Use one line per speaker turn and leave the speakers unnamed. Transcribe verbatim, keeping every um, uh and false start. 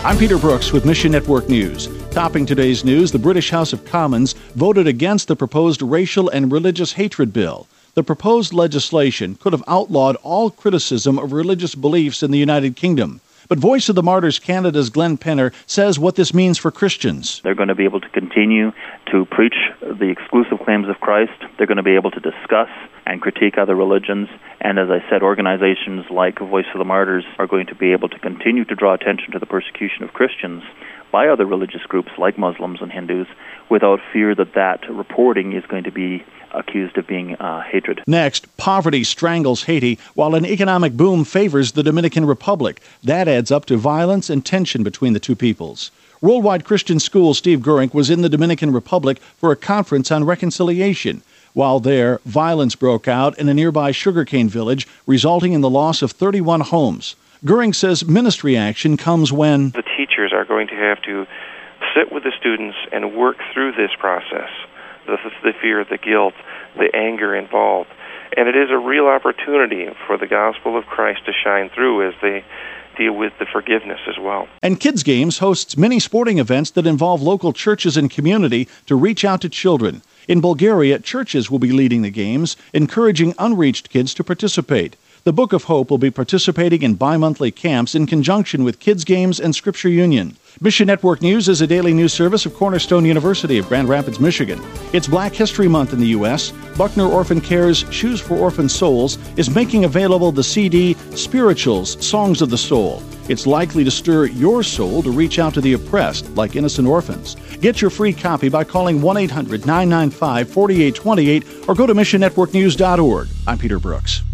I'm Peter Brooks with Mission Network News. Topping today's news, the British House of Commons voted against the proposed racial and religious hatred bill. The proposed legislation could have outlawed all criticism of religious beliefs in the United Kingdom. But Voice of the Martyrs Canada's Glenn Penner says what this means for Christians.
They're going to be able to continue to preach the exclusive claims of Christ. They're going to be able to discuss and critique other religions. And as I said, organizations like Voice of the Martyrs are going to be able to continue to draw attention to the persecution of Christians by other religious groups like Muslims and Hindus without fear that that reporting is going to be accused of being uh, hatred.
Next, poverty strangles Haiti while an economic boom favors the Dominican Republic. That adds up to violence and tension between the two peoples. Worldwide Christian School Steve Gurink was in the Dominican Republic for a conference on reconciliation. While there, violence broke out in a nearby sugarcane village, resulting in the loss of thirty-one homes. Gurink says ministry action comes when
the teachers are going to have to sit with the students and work through this process. The, the fear, the guilt, the anger involved. And it is a real opportunity for the gospel of Christ to shine through as they deal with the forgiveness as well.
And Kids Games hosts many sporting events that involve local churches and community to reach out to children. In Bulgaria, churches will be leading the games, encouraging unreached kids to participate. The Book of Hope will be participating in bi-monthly camps in conjunction with Kids Games and Scripture Union. Mission Network News is a daily news service of Cornerstone University of Grand Rapids, Michigan. It's Black History Month in the U S Buckner Orphan Care's Shoes for Orphan Souls is making available the C D Spirituals, Songs of the Soul. It's likely to stir your soul to reach out to the oppressed, like innocent orphans. Get your free copy by calling one eight hundred nine nine five four eight two eight or go to mission network news dot org. I'm Peter Brooks.